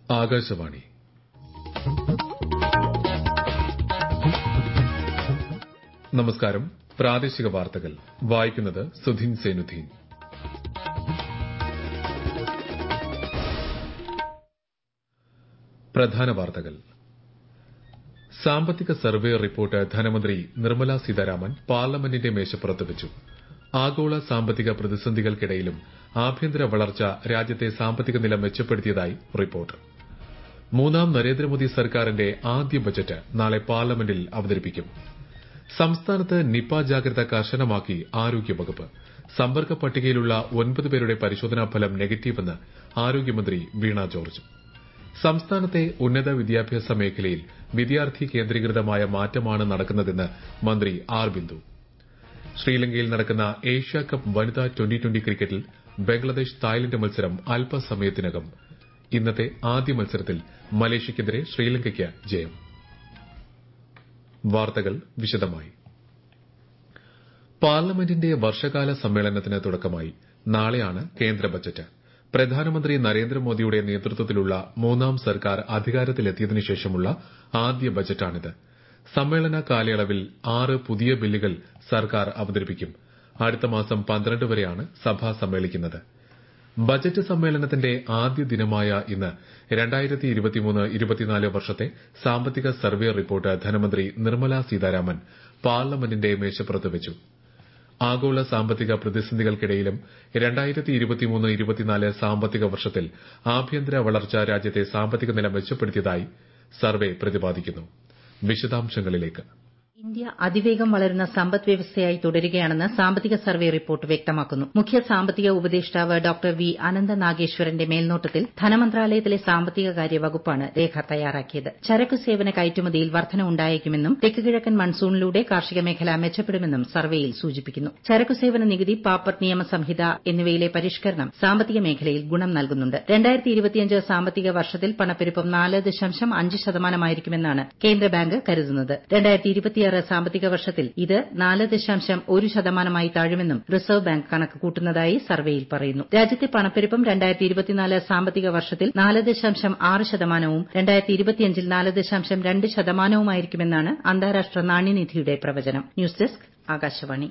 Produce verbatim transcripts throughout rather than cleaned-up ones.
ആകാശവാണി. നമസ്കാരം. പ്രാദേശിക വാർത്തകൾ വായിക്കുന്നത് സുധീൻ സേനുദ്ദീൻ. പ്രധാന വാർത്തകൾ. സാമ്പത്തിക സർവേ റിപ്പോർട്ട് ധനമന്ത്രി നിർമ്മല സീതാരാമൻ പാർലമെന്റിന്റെ മേശപ്പുറത്ത് വെച്ചു. ആഗോള സാമ്പത്തിക പ്രതിസന്ധികൾക്കിടയിലും ആഭ്യന്തര വളർച്ച രാജ്യത്തെ സാമ്പത്തിക നില മെച്ചപ്പെടുത്തിയതായി റിപ്പോർട്ട്. മൂന്നാം നരേന്ദ്രമോദി സർക്കാരിന്റെ ആദ്യ ബജറ്റ് നാളെ പാർലമെന്റിൽ അവതരിപ്പിക്കും. സംസ്ഥാനത്ത് നിപ ജാഗ്രത കർശനമാക്കി ആരോഗ്യവകുപ്പ്. സമ്പർക്ക പട്ടികയിലുള്ള ഒൻപത് പേരുടെ പരിശോധനാ ഫലം നെഗറ്റീവെന്ന് ആരോഗ്യമന്ത്രി വീണ ജോർജ്. സംസ്ഥാനത്തെ ഉന്നത വിദ്യാഭ്യാസ മേഖലയിൽ വിദ്യാർത്ഥി കേന്ദ്രീകൃതമായ മാറ്റമാണ് നടക്കുന്നതെന്ന് മന്ത്രി ആർ ബിന്ദു. ശ്രീലങ്കയിൽ നടക്കുന്ന ഏഷ്യാകപ്പ് വനിതാ ട്വന്റി ട്വന്റി ക്രിക്കറ്റിൽ ബംഗ്ലാദേശ് തായ്ലന്റ് മത്സരം അല്പസമയത്തിനകം. ഇന്നത്തെ ആദ്യ മത്സരത്തിൽ മലേഷ്യയ്ക്കെതിരെ ശ്രീലങ്കയ്ക്ക് ജയം. വാർത്തകൾ വിശദമായി. പാർലമെന്റിന്റെ വർഷകാല സമ്മേളനത്തിന് തുടക്കമായി. നാളെയാണ് കേന്ദ്ര ബജറ്റ്. പ്രധാനമന്ത്രി നരേന്ദ്രമോദിയുടെ നേതൃത്വത്തിലുള്ള മൂന്നാം സർക്കാർ അധികാരത്തിലെത്തിയതിനു ശേഷമുള്ള ആദ്യ ബജറ്റാണിത്. സമ്മേളന കാലയളവിൽ ആറ് പുതിയ ബില്ലുകൾ സർക്കാർ അവതരിപ്പിക്കും. അടുത്ത മാസം പന്ത്രണ്ട് വരെയാണ് സഭ സമ്മേളിക്കുന്നത്. ബജറ്റ് സമ്മേളനത്തിന്റെ ആദ്യ ദിനമായ ഇന്ന് രണ്ടായിരത്തി ഇരുപത്തിമൂന്ന് ഇരുപത്തിനാല് വർഷത്തെ സാമ്പത്തിക സർവേ റിപ്പോർട്ട് ധനമന്ത്രി നിർമ്മല സീതാരാമൻ പാർലമെന്റിന്റെ മേശപ്പുറത്ത് വെച്ചു. ആഗോള സാമ്പത്തിക പ്രതിസന്ധികൾക്കിടയിലും രണ്ടായിരത്തി ഇരുപത്തിമൂന്ന് ഇരുപത്തിനാല് സാമ്പത്തിക വർഷത്തിൽ ആഭ്യന്തര വളർച്ച രാജ്യത്തെ സാമ്പത്തിക നില മെച്ചപ്പെടുത്തിയതായി സർവേ പ്രതിപാദിക്കുന്നു. വിശദാംശങ്ങളിലേക്ക്. ഇന്ത്യ അതിവേഗം വളരുന്ന സമ്പദ് വ്യവസ്ഥയായി തുടരുകയാണെന്ന് സാമ്പത്തിക സർവേ റിപ്പോർട്ട് വ്യക്തമാക്കുന്നു. മുഖ്യ സാമ്പത്തിക ഉപദേഷ്ടാവ് ഡോക്ടർ വി അനന്ത നാഗേശ്വരന്റെ മേൽനോട്ടത്തിൽ ധനമന്ത്രാലയത്തിലെ സാമ്പത്തിക കാര്യ വകുപ്പാണ് രേഖ തയ്യാറാക്കിയത്. ചരക്കു സേവന കയറ്റുമതിയിൽ വർധന ഉണ്ടായേക്കുമെന്നും തെക്ക് കിഴക്കൻ മൺസൂണിലൂടെ കാർഷിക മേഖല മെച്ചപ്പെടുമെന്നും സർവേയിൽ സൂചിപ്പിക്കുന്നു. ചരക്കു സേവന നികുതി, പാപ്പർട്ട് നിയമസംഹിത എന്നിവയിലെ പരിഷ്കരണം സാമ്പത്തിക മേഖലയിൽ ഗുണം നൽകുന്നുണ്ട്. രണ്ടായിരത്തി ഇരുപത്തിയഞ്ച് സാമ്പത്തിക വർഷത്തിൽ പണപ്പെരുപ്പം നാല് ദശാംശം അഞ്ച് ശതമാനമായിരിക്കുമെന്നാണ് കേന്ദ്ര ബാങ്ക് കരുതുന്നത്. രണ്ടായിരത്തി ഇരുപത്തിയാറ് സാമ്പത്തിക വർഷത്തിൽ ഇത് നാല് ദശാംശം ഒരു ശതമാനമായി താഴുമെന്നും റിസർവ് ബാങ്ക് കണക്ക് കൂട്ടുന്നതായി സർവേയിൽ പറയുന്നു. രാജ്യത്തെ പണപ്പെരുപ്പം രണ്ടായിരത്തി ഇരുപത്തിനാല് സാമ്പത്തിക വർഷത്തിൽ നാല് ദശാംശം ആറ് ശതമാനവും രണ്ടായിരത്തി ഇരുപത്തിയഞ്ചിൽ നാല് ദശാംശം രണ്ട് ശതമാനവുമായിരിക്കുമെന്നാണ് അന്താരാഷ്ട്ര നാണ്യനിധിയുടെ പ്രവചനം. News desk Akashvani.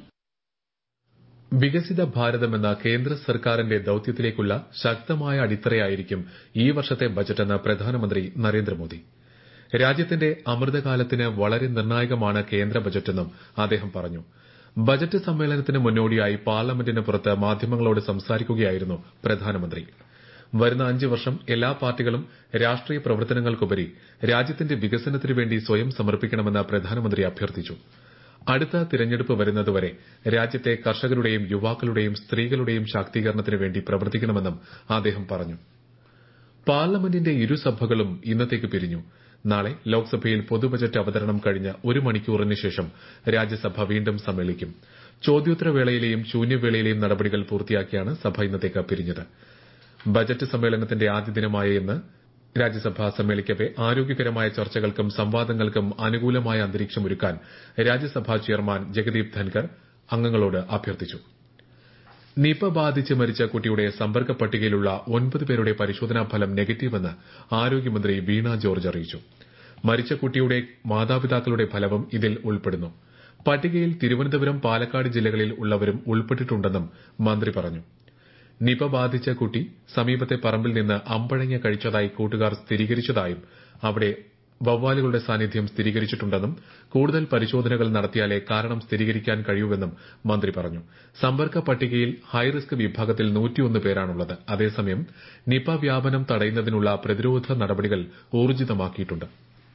വികസിത ഭാരതമെന്ന കേന്ദ്ര സർക്കാരിന്റെ ദൌത്യത്തിലേക്കുള്ള ശക്തമായ അടിത്തറയായിരിക്കും ഈ വർഷത്തെ ബജറ്റെന്ന് പ്രധാനമന്ത്രി നരേന്ദ്രമോദി. രാജ്യത്തിന്റെ അമൃതകാലത്തിന് വളരെ നിർണായകമാണ് കേന്ദ്ര ബജറ്റെന്നും അദ്ദേഹം പറഞ്ഞു. ബജറ്റ് സമ്മേളനത്തിന് മുന്നോടിയായി പാർലമെന്റിന് പുറത്ത് മാധ്യമങ്ങളോട് സംസാരിക്കുകയായിരുന്നു പ്രധാനമന്ത്രി. വരുന്ന അഞ്ച് വർഷം എല്ലാ പാർട്ടികളും രാഷ്ട്രീയ പ്രവർത്തനങ്ങൾക്കുപരി രാജ്യത്തിന്റെ വികസനത്തിനുവേണ്ടി സ്വയം സമർപ്പിക്കണമെന്ന് പ്രധാനമന്ത്രി അഭ്യർത്ഥിച്ചു. അടുത്ത തിരഞ്ഞെടുപ്പ് വരുന്നതുവരെ രാജ്യത്തെ കർഷകരുടെയും യുവാക്കളുടെയും സ്ത്രീകളുടെയും ശാക്തീകരണത്തിനു വേണ്ടി പ്രവർത്തിക്കണമെന്നും അദ്ദേഹം പറഞ്ഞു. പാർലമെന്റിന്റെ ഇരുസഭകളും ഇന്നത്തേക്ക് പിരിഞ്ഞു. നാളെ ലോക്സഭയിൽ പൊതുബജറ്റ് അവതരണം കഴിഞ്ഞ് ഒരു മണിക്കൂറിന് ശേഷം രാജ്യസഭ വീണ്ടും സമ്മേളിക്കും. ചോദ്യോത്തരവേളയിലെയും ശൂന്യവേളയിലെയും നടപടികൾ പൂർത്തിയാക്കിയാണ് സഭ ഇന്നത്തേക്ക് പിരിഞ്ഞത്. ബജറ്റ് സമ്മേളനത്തിന്റെ ആദ്യ ദിനമായ ഇന്ന് രാജ്യസഭ സമ്മേളിക്കവെ ആരോഗ്യകരമായ ചർച്ചകൾക്കും സംവാദങ്ങൾക്കും അനുകൂലമായ അന്തരീക്ഷമൊരുക്കാൻ രാജ്യസഭാ ചെയർമാൻ ജഗദീപ് ധൻകർ അംഗങ്ങളോട് അഭ്യർത്ഥിച്ചു. നിപ ബാധിച്ച് മരിച്ച കുട്ടിയുടെ സമ്പർക്ക പട്ടികയിലുള്ള ഒൻപത് പേരുടെ പരിശോധനാ ഫലം നെഗറ്റീവെന്ന് ആരോഗ്യമന്ത്രി വീണ ജോർജ് അറിയിച്ചു. മരിച്ച കുട്ടിയുടെ മാതാപിതാക്കളുടെ ഫലവും ഇതിൽ ഉൾപ്പെടുന്നു. പട്ടികയിൽ തിരുവനന്തപുരം, പാലക്കാട് ജില്ലകളിൽ ഉള്ളവരും ഉൾപ്പെട്ടിട്ടുണ്ടെന്നും മന്ത്രി പറഞ്ഞു. നിപ ബാധിച്ച കുട്ടി സമീപത്തെ പറമ്പിൽ നിന്ന് അമ്പഴങ്ങ കഴിച്ചതായി കൂട്ടുകാർ സ്ഥിരീകരിച്ചതായും അവിടെ വവ്വാലുകളുടെ സാന്നിധ്യം സ്ഥിരീകരിച്ചിട്ടുണ്ടെന്നും കൂടുതൽ പരിശോധനകൾ നടത്തിയാലേ കാരണം സ്ഥിരീകരിക്കാൻ കഴിയൂവെന്നും മന്ത്രി പറഞ്ഞു. സമ്പർക്ക പട്ടികയിൽ ഹൈറിസ്ക് വിഭാഗത്തിൽ നൂറ്റിയൊന്ന് പേരാണുള്ളത്. അതേസമയം നിപ വ്യാപനം തടയുന്നതിനുള്ള പ്രതിരോധ നടപടികൾ ഊർജിതമാക്കിയിട്ടുണ്ട്.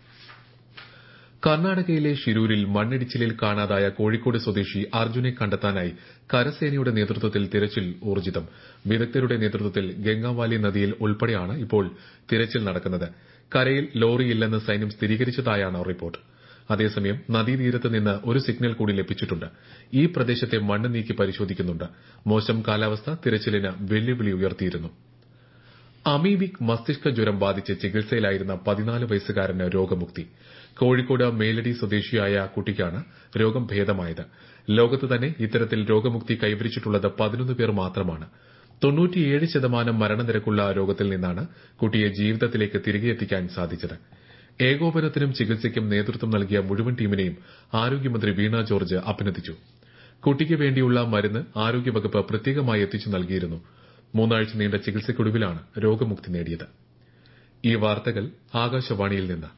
കർണാടകയിലെ ഷിരൂരിൽ മണ്ണിടിച്ചിലിൽ കാണാതായ കോഴിക്കോട് സ്വദേശി അർജുനെ കണ്ടെത്താനായി കരസേനയുടെ നേതൃത്വത്തിൽ തിരച്ചിൽ ഊർജിതം. വിദഗ്ധരുടെ നേതൃത്വത്തിൽ ഗംഗാവാലി നദിയിൽ ഉൾപ്പെടെയാണ് ഇപ്പോൾ തിരച്ചിൽ നടക്കുന്നത്. കരയിൽ ലോറിയില്ലെന്ന് സൈന്യം സ്ഥിരീകരിച്ചതായാണ് റിപ്പോർട്ട്. അതേസമയം നദീതീരത്ത് നിന്ന് ഒരു സിഗ്നൽ കൂടി ലഭിച്ചിട്ടുണ്ട്. ഈ പ്രദേശത്തെ മണ്ണ് നീക്കി പരിശോധിക്കുന്നുണ്ട്. മോശം കാലാവസ്ഥ തിരച്ചിലിന് വെല്ലുവിളി ഉയർത്തിയിരുന്നു. അമീബിക് മസ്തിഷ്ക ജ്വരം ബാധിച്ച് ചികിത്സയിലായിരുന്ന പതിനാല് വയസ്സുകാരന് രോഗമുക്തി. കോഴിക്കോട് മേലടി സ്വദേശിയായ കുട്ടിക്കാണ് രോഗം ഭേദമായത്. ലോകത്ത് തന്നെ ഇത്തരത്തിൽ രോഗമുക്തി കൈവരിച്ചിട്ടുള്ളത് പതിനൊന്ന് പേർ മാത്രമാണ്. തൊണ്ണൂറ്റിയേഴ് ശതമാനം മരണനിരക്കുള്ള രോഗത്തിൽ നിന്നാണ് കുട്ടിയെ ജീവിതത്തിലേക്ക് തിരികെ എത്തിക്കാൻ സാധിച്ചത്. ഏകോപനത്തിനും ചികിത്സയ്ക്കും നേതൃത്വം നൽകിയ മുഴുവൻ ടീമിനെയും ആരോഗ്യമന്ത്രി വീണ ജോർജ് അഭിനന്ദിച്ചു. കുട്ടിക്ക് വേണ്ടിയുള്ള മരുന്ന് ആരോഗ്യവകുപ്പ് പ്രത്യേകമായി എത്തിച്ചു നൽകിയിരുന്നു. മൂന്നാഴ്ച നീണ്ട ചികിത്സയ്ക്കൊടുവിലാണ് രോഗമുക്തി നേടിയത്. ഈ വാർത്തകൾ ആകാശവാണിയിൽ നിന്ന്.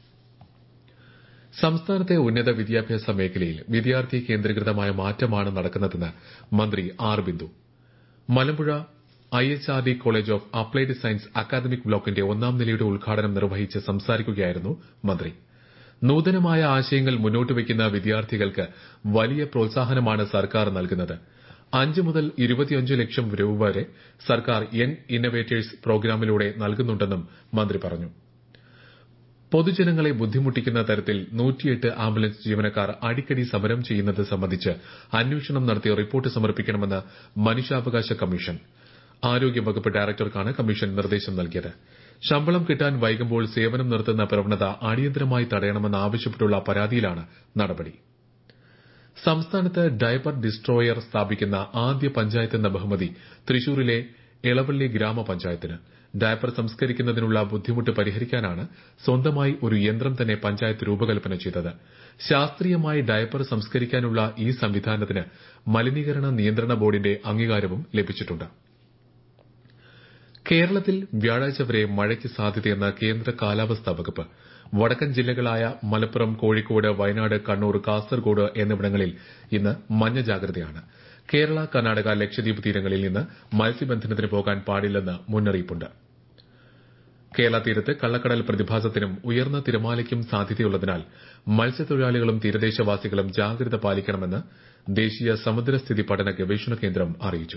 സംസ്ഥാനത്തെ ഉന്നത വിദ്യാഭ്യാസ മേഖലയിൽ വിദ്യാർത്ഥി കേന്ദ്രീകൃതമായ മാറ്റമാണ് നടക്കുന്നതെന്ന് മന്ത്രി R Bindu. Malampuzha I H R D college of applied science academic ബ്ലോക്കിന്റെ ഒന്നാം നിലയുടെ ഉദ്ഘാടനം നിർവഹിച്ച് സംസാരിക്കുകയായിരുന്നു മന്ത്രി. നൂതനമായ ആശയങ്ങൾ മുന്നോട്ട് വയ്ക്കുന്ന വിദ്യാർത്ഥികൾക്ക് വലിയ പ്രോത്സാഹനമാണ് സർക്കാർ നൽകുന്നത്. അഞ്ച് മുതൽ ഇരുപത്തിയഞ്ച് ലക്ഷം രൂപ വരെ സർക്കാർ യങ് ഇന്നവേറ്റേഴ്സ് പ്രോഗ്രാമിലൂടെ നൽകുന്നുണ്ടെന്നും മന്ത്രി പറഞ്ഞു. പൊതുജനങ്ങളെ ബുദ്ധിമുട്ടിക്കുന്ന തരത്തിൽ നൂറ്റിയെട്ട് ആംബുലൻസ് ജീവനക്കാർ അടിക്കടി സമരം ചെയ്യുന്നത് സംബന്ധിച്ച് അന്വേഷണം നടത്തി റിപ്പോർട്ട് സമർപ്പിക്കണമെന്ന് മനുഷ്യാവകാശ കമ്മീഷൻ. ആരോഗ്യവകുപ്പ് ഡയറക്ടർക്കാണ് കമ്മീഷൻ നിർദ്ദേശം നൽകിയത്. ശമ്പളം കിട്ടാൻ വൈകുമ്പോൾ സേവനം നിർത്തുന്ന പ്രവണത അടിയന്തരമായി തടയണമെന്നാവശ്യപ്പെട്ടുള്ള പരാതിയിലാണ് നടപടി. സംസ്ഥാനത്ത് ഡയപ്പർ ഡിസ്ട്രോയർ സ്ഥാപിക്കുന്ന ആദ്യ പഞ്ചായത്തെന്ന ബഹുമതി തൃശൂരിലെ എളവള്ളി ഗ്രാമപഞ്ചായത്തിന്. ഡയപ്പർ സംസ്കരിക്കുന്നതിനുള്ള ബുദ്ധിമുട്ട് പരിഹരിക്കാനാണ് സ്വന്തമായി ഒരു യന്ത്രം തന്നെ പഞ്ചായത്ത് രൂപകൽപ്പന ചെയ്തത്. ശാസ്ത്രീയമായി ഡയപ്പർ സംസ്കരിക്കാനുള്ള ഈ സംവിധാനത്തിന് മലിനീകരണ നിയന്ത്രണ ബോർഡിന്റെ അംഗീകാരവും ലഭിച്ചിട്ടുണ്ട്. കേരളത്തിൽ വ്യാഴാഴ്ച വരെ മഴയ്ക്ക് സാധ്യതയെന്ന് കേന്ദ്ര കാലാവസ്ഥാ വകുപ്പ്. വടക്കൻ ജില്ലകളായ മലപ്പുറം, കോഴിക്കോട്, വയനാട്, കണ്ണൂർ, കാസർഗോഡ് എന്നിവിടങ്ങളിൽ ഇന്ന് മഞ്ഞ ജാഗ്രതയാണ്. കേരള, കർണാടക, ലക്ഷദ്വീപ് തീരങ്ങളിൽ ഇന്ന് മത്സ്യബന്ധനത്തിന് പോകാൻ പാടില്ലെന്ന് മുന്നറിയിപ്പുണ്ട്. കേരള തീരത്ത് കള്ളക്കടൽ പ്രതിഭാസത്തിനും ഉയർന്ന തിരമാലയ്ക്കും സാധ്യതയുള്ളതിനാൽ മത്സ്യത്തൊഴിലാളികളും തീരദേശവാസികളും ജാഗ്രത പാലിക്കണമെന്ന് ദേശീയ സമുദ്രസ്ഥിതി പഠന ഗവേഷണ കേന്ദ്രം അറിയിച്ചു.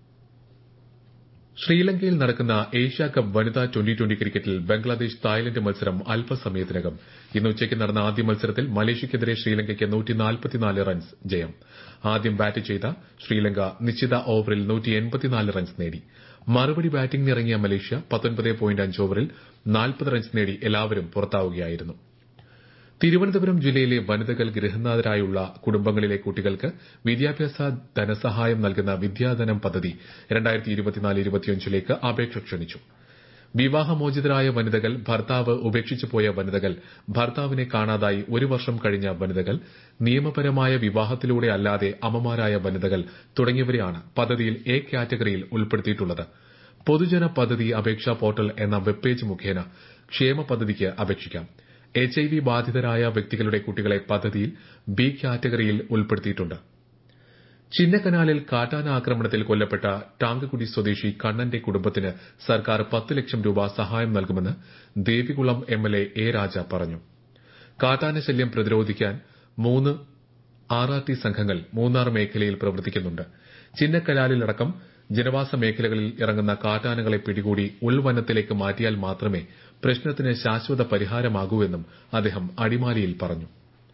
ശ്രീലങ്കയിൽ നടക്കുന്ന ഏഷ്യാകപ്പ് വനിതാ ട്വന്റി ട്വന്റി ക്രിക്കറ്റിൽ ബംഗ്ലാദേശ് തായ്ലന്റ് മത്സരം അല്പസമയത്തിനകം. ഇന്ന് ഉച്ചയ്ക്ക് നടന്ന ആദ്യ മത്സരത്തിൽ മലേഷ്യയ്ക്കെതിരെ ശ്രീലങ്കയ്ക്ക് നൂറ്റി നാൽപ്പത്തിനാല് റൺസ് ജയം. ആദ്യം ബാറ്റ് ചെയ്ത ശ്രീലങ്ക നിശ്ചിത ഓവറിൽ നൂറ്റി എൺപത്തിനാല് റൺസ് നേടി. മറുപടി ബാറ്റിംഗിനിറങ്ങിയ മലേഷ്യ പത്തൊൻപത് പോയിന്റ് അഞ്ച് ഓവറിൽ നാൽപ്പത് റൺസ് നേടി എല്ലാവരും പുറത്താവുകയായിരുന്നു. തിരുവനന്തപുരം ജില്ലയിലെ വനിതകൾ ഗൃഹനാഥരായുള്ള കുടുംബങ്ങളിലെ കുട്ടികൾക്ക് വിദ്യാഭ്യാസ ധനസഹായം നൽകുന്ന വിദ്യാധനം പദ്ധതി രണ്ടായിരത്തി ഇരുപത്തിനാല് ഇരുപത്തിയഞ്ചിലേക്ക് അപേക്ഷ ക്ഷണിച്ചു. വിവാഹമോചിതരായ വനിതകൾ, ഭർത്താവ് ഉപേക്ഷിച്ചു പോയ വനിതകൾ, ഭർത്താവിനെ കാണാതായി ഒരു വർഷം കഴിഞ്ഞ വനിതകൾ, നിയമപരമായ വിവാഹത്തിലൂടെ അല്ലാതെ അമ്മമാരായ വനിതകൾ തുടങ്ങിയവരെയാണ് പദ്ധതിയിൽ എ കാറ്റഗറിയിൽ ഉൾപ്പെടുത്തിയിട്ടുള്ളത്. പൊതുജന പദ്ധതി അപേക്ഷാ പോർട്ടൽ എന്ന വെബ് പേജ് മുഖേന ക്ഷേമ പദ്ധതിക്ക് അപേക്ഷിക്കാം. എച്ച് ഐ വി ബാധിതരായ വ്യക്തികളുടെ കുട്ടികളെ പദ്ധതിയിൽ ബി കാറ്റഗറിയിൽ ഉൾപ്പെടുത്തിയിട്ടുണ്ട്. ചിന്നക്കനാലിൽ കാട്ടാന ആക്രമണത്തിൽ കൊല്ലപ്പെട്ട ടാങ്കക്കുടി സ്വദേശി കണ്ണന്റെ കുടുംബത്തിന് സർക്കാർ പത്ത് ലക്ഷം രൂപ സഹായം നൽകുമെന്ന് Devikulam M L A A Raja പറഞ്ഞു. കാട്ടാന ശല്യം പ്രതിരോധിക്കാൻ മൂന്ന് ആർ ആർ ടി സംഘങ്ങൾ മൂന്നാർ മേഖലയിൽ പ്രവർത്തിക്കുന്നുണ്ട്. ചിന്നക്കനാലിലടക്കം ജനവാസ മേഖലകളിൽ ഇറങ്ങുന്ന കാട്ടാനകളെ പിടികൂടി ഉൾവനത്തിലേക്ക് മാറ്റിയാൽ മാത്രമേ പ്രശ്നത്തിന് ശാശ്വത പരിഹാരമാകൂവെന്നും അദ്ദേഹം അടിമാലിയിൽ പറഞ്ഞു.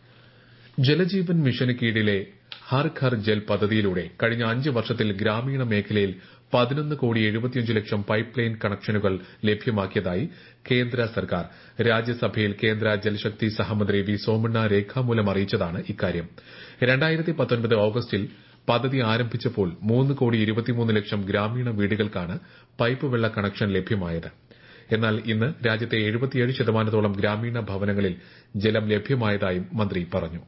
ജലജീവൻ മിഷന് കീഴിലെ ഹർ ഘർ ജൽ പദ്ധതിയിലൂടെ കഴിഞ്ഞ അഞ്ച് വർഷത്തിൽ ഗ്രാമീണ മേഖലയിൽ പതിനൊന്ന് കോടി എഴുപത്തിയഞ്ച് ലക്ഷം പൈപ്പ് ലൈൻ കണക്ഷനുകൾ ലഭ്യമാക്കിയതായി കേന്ദ്ര സർക്കാർ. രാജ്യസഭയിൽ കേന്ദ്ര ജൽശക്തി സഹമന്ത്രി വി സോമണ്ണ രേഖാമൂലം അറിയിച്ചതാണ് ഇക്കാര്യം. രണ്ടായിരത്തി പത്തൊൻപത് ഓഗസ്റ്റിൽ പദ്ധതി ആരംഭിച്ചപ്പോൾ മൂന്ന് കോടി ഇരുപത്തിമൂന്ന് ലക്ഷം ഗ്രാമീണ വീടുകൾക്കാണ് പൈപ്പ് വെള്ള കണക്ഷൻ ലഭ്യമായത്. എന്നാൽ ഇന്ന് രാജ്യത്തെ എഴുപത്തിയേഴ് ശതമാനത്തോളം ഗ്രാമീണ ഭവനങ്ങളിൽ ജലം ലഭ്യമായതായും മന്ത്രി പറഞ്ഞു.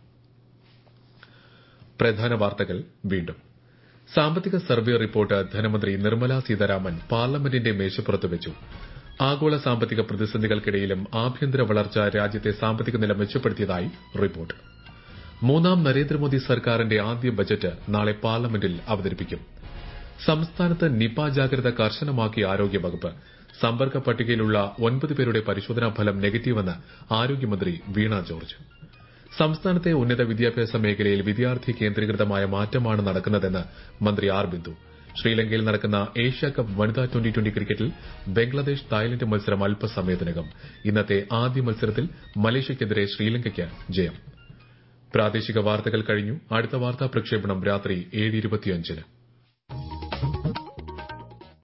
പ്രധാന വാർത്തകൾ വീണ്ടും. സാമ്പത്തിക സർവേ റിപ്പോർട്ട് ധനമന്ത്രി നിർമ്മല സീതാരാമൻ പാർലമെന്റിന്റെ മേശപ്പുറത്ത് വെച്ചു. ആഗോള സാമ്പത്തിക പ്രതിസന്ധികൾക്കിടയിലും ആഭ്യന്തര വളർച്ച രാജ്യത്തെ സാമ്പത്തിക നില മെച്ചപ്പെടുത്തിയതായി റിപ്പോർട്ട്. മൂന്നാം നരേന്ദ്രമോദി സർക്കാരിന്റെ ആദ്യ ബജറ്റ് നാളെ പാർലമെന്റിൽ അവതരിപ്പിക്കും. സംസ്ഥാനത്ത് നിപ ജാഗ്രത കർശനമാക്കി ആരോഗ്യവകുപ്പ്. സമ്പർക്ക പട്ടികയിലുള്ള ഒൻപത് പേരുടെ പരിശോധനാ ഫലം നെഗറ്റീവെന്ന് ആരോഗ്യമന്ത്രി വീണ ജോർജ്. സംസ്ഥാനത്തെ ഉന്നത വിദ്യാഭ്യാസ മേഖലയിൽ വിദ്യാർത്ഥി കേന്ദ്രീകൃതമായ മാറ്റമാണ് നടക്കുന്നതെന്ന് മന്ത്രി ആർ ബിന്ദു. ശ്രീലങ്കയിൽ നടക്കുന്ന ഏഷ്യാകപ്പ് വനിതാ ട്വന്റി ട്വന്റി ക്രിക്കറ്റിൽ ബംഗ്ലാദേശ് തായ്ലന്റ് മത്സരം അല്പസമയത്തിനകം. ഇന്നത്തെ ആദ്യ മത്സരത്തിൽ മലേഷ്യയ്ക്കെതിരെ ശ്രീലങ്കയ്ക്ക് ജയം. പ്രാദേശിക വാർത്തകൾ കഴിഞ്ഞു. അടുത്ത വാർത്താ പ്രക്ഷേപണം രാത്രി ഏഴ് ഇരുപത്തിയഞ്ചിന്.